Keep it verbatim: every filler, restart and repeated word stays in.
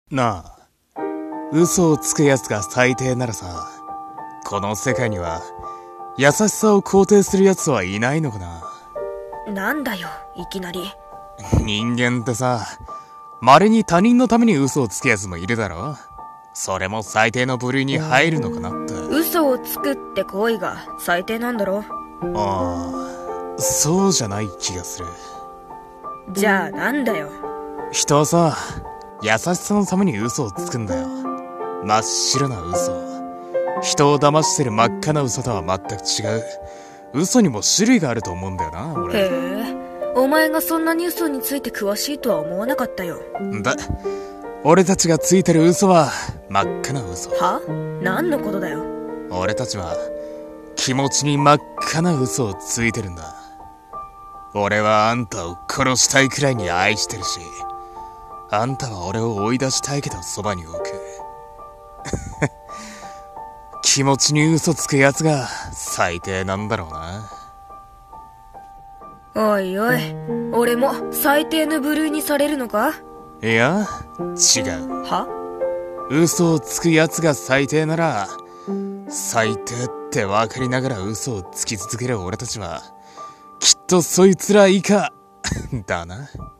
なあ、嘘をつく奴が最低ならさ、この世界には優しさを肯定する奴はいないのかな。 なんだよ、いきなり。 人間ってさ、稀に他人のために嘘をつく奴もいるだろ。それも最低の部類に入るのかなって。 嘘をつくって行為が最低なんだろ。 ああ、そうじゃない気がする。 じゃあなんだよ。 人はさ、優しさのために嘘をつくんだよ。真っ白な嘘。人を騙してる真っ赤な嘘とは全く違う。嘘にも種類があると思うんだよな、俺。 へえ、お前がそんなに嘘について詳しいとは思わなかったよ。 だ、俺たちがついてる嘘は真っ赤な嘘。 は？何のことだよ。 俺たちは気持ちに真っ赤な嘘をついてるんだ。俺はあんたを殺したいくらいに愛してるし、あんたは俺を追い出したいけどそばに置く。気持ちに嘘つく奴が最低なんだろうな。 おいおい、俺も最低の部類にされるのか？ いや、違う。 は？ 嘘をつく奴が最低なら、最低って分かりながら嘘をつき続ける俺たちは、きっとそいつら以下だな。